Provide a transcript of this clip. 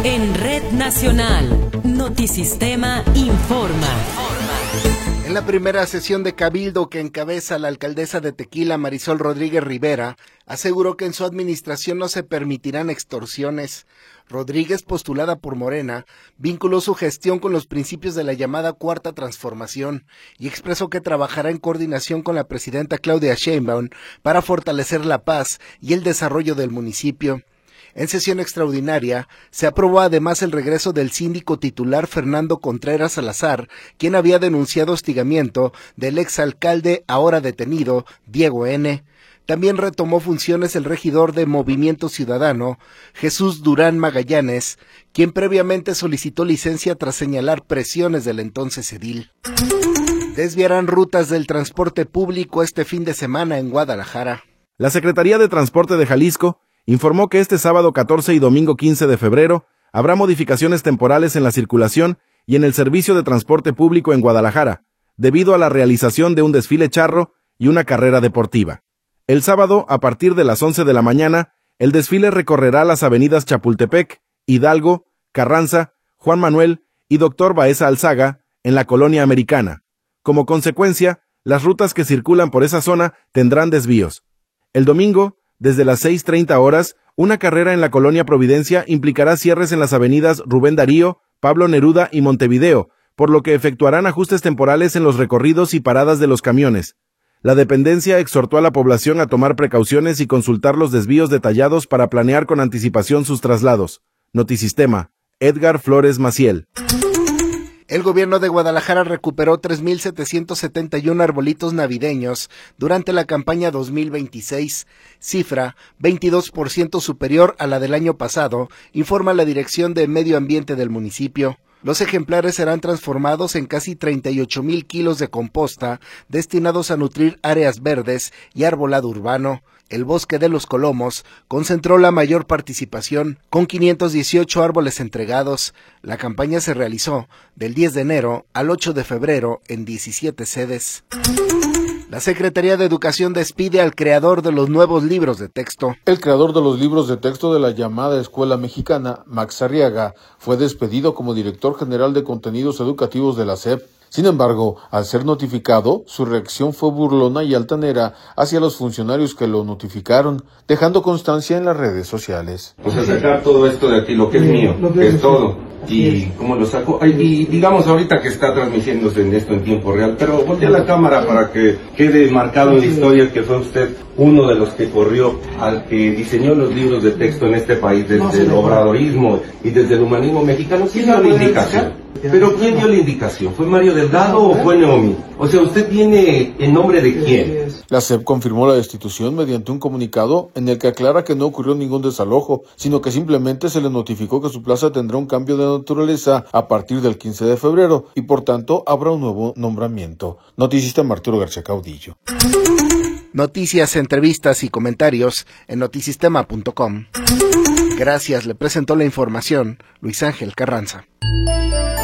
En Red Nacional, Notisistema informa. En la primera sesión de cabildo que encabeza la alcaldesa de Tequila, Marisol Rodríguez Rivera, aseguró que en su administración no se permitirán extorsiones. Rodríguez, postulada por Morena, vinculó su gestión con los principios de la llamada Cuarta Transformación y expresó que trabajará en coordinación con la presidenta Claudia Sheinbaum para fortalecer la paz y el desarrollo del municipio. En sesión extraordinaria, se aprobó además el regreso del síndico titular Fernando Contreras Salazar, quien había denunciado hostigamiento del exalcalde, ahora detenido, Diego N. También retomó funciones el regidor de Movimiento Ciudadano, Jesús Durán Magallanes, quien previamente solicitó licencia tras señalar presiones del entonces edil. Desviarán rutas del transporte público este fin de semana en Guadalajara. La Secretaría de Transporte de Jalisco informó que este sábado 14 y domingo 15 de febrero habrá modificaciones temporales en la circulación y en el servicio de transporte público en Guadalajara, debido a la realización de un desfile charro y una carrera deportiva. El sábado, a partir de las 11 de la mañana, el desfile recorrerá las avenidas Chapultepec, Hidalgo, Carranza, Juan Manuel y Dr. Baeza Alzaga en la Colonia Americana. Como consecuencia, las rutas que circulan por esa zona tendrán desvíos. El domingo, desde las 6:30 horas, una carrera en la Colonia Providencia implicará cierres en las avenidas Rubén Darío, Pablo Neruda y Montevideo, por lo que efectuarán ajustes temporales en los recorridos y paradas de los camiones. La dependencia exhortó a la población a tomar precauciones y consultar los desvíos detallados para planear con anticipación sus traslados. Notisistema, Edgar Flores Maciel. El gobierno de Guadalajara recuperó 3,771 arbolitos navideños durante la campaña 2026, cifra 22% superior a la del año pasado, informa la Dirección de Medio Ambiente del municipio. Los ejemplares serán transformados en casi 38,000 kilos de composta destinados a nutrir áreas verdes y arbolado urbano. El Bosque de los Colomos concentró la mayor participación, con 518 árboles entregados. La campaña se realizó del 10 de enero al 8 de febrero en 17 sedes. La Secretaría de Educación despide al creador de los nuevos libros de texto. El creador de los libros de texto de la llamada Escuela Mexicana, Max Arriaga, fue despedido como director general de contenidos educativos de la SEP. Sin embargo, al ser notificado, su reacción fue burlona y altanera hacia los funcionarios que lo notificaron, dejando constancia en las redes sociales. O sea, sacar todo esto de aquí, lo que es mío, que es todo. ¿Y cómo lo saco? Y digamos ahorita que está transmitiéndose en esto en tiempo real, pero voltea la cámara para que quede marcado en la historia que fue usted uno de los que corrió al que diseñó los libros de texto en este país desde el obradorismo y desde el humanismo mexicano. ¿Quién dio la indicación? ¿Pero quién dio la indicación? ¿Fue Mario Delgado o fue Naomi? O sea, ¿usted viene en nombre de quién? La SEP confirmó la destitución mediante un comunicado en el que aclara que no ocurrió ningún desalojo, sino que simplemente se le notificó que su plaza tendrá un cambio de naturaleza a partir del 15 de febrero y por tanto habrá un nuevo nombramiento. Noticista Arturo García Caudillo. Noticias, entrevistas y comentarios en notisistema.com. Gracias, le presentó la información Luis Ángel Carranza.